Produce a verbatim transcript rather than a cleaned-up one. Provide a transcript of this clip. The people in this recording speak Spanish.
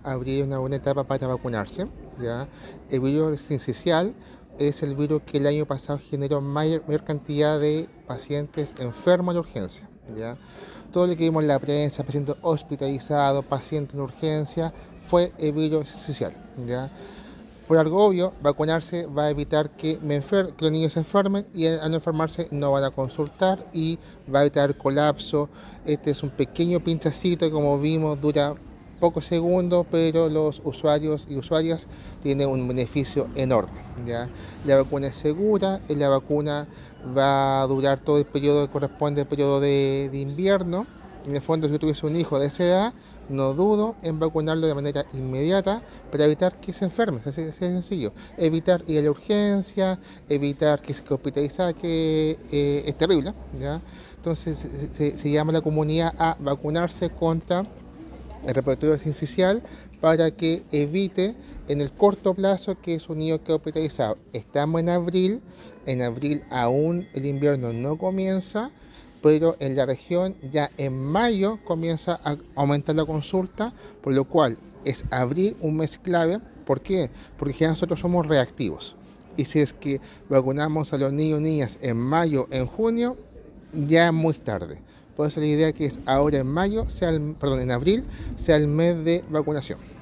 abril es una buena etapa para vacunarse, ¿ya? El virus sincicial es el virus que el año pasado generó mayor, mayor cantidad de pacientes enfermos en urgencia, ¿ya? Todo lo que vimos en la prensa, pacientes hospitalizados, pacientes en urgencia, fue el virus sincicial, ¿ya? Por algo obvio, vacunarse va a evitar que, me enfer que los niños se enfermen y al no enfermarse no van a consultar y va a evitar colapso. Este es un pequeño pinchacito que, como vimos, dura pocos segundos, pero los usuarios y usuarias tienen un beneficio enorme, ¿ya? La vacuna es segura, la vacuna va a durar todo el periodo que corresponde al periodo de, de invierno. En el fondo, si yo tuviese un hijo de esa edad, no dudo en vacunarlo de manera inmediata para evitar que se enferme, así es sencillo. Evitar ir a la urgencia, evitar que se hospitalice, que eh, es terrible, ¿ya? Entonces se, se llama a la comunidad a vacunarse contra el repertorio sincicial para que evite en el corto plazo que su niño quede hospitalizado. Estamos en abril, en abril aún el invierno no comienza, pero en la región ya en mayo comienza a aumentar la consulta, por lo cual es abril un mes clave. ¿Por qué? Porque ya nosotros somos reactivos. Y si es que vacunamos a los niños y niñas en mayo, en junio, ya es muy tarde. Por eso la idea que es ahora en mayo, sea el, perdón, en abril, sea el mes de vacunación.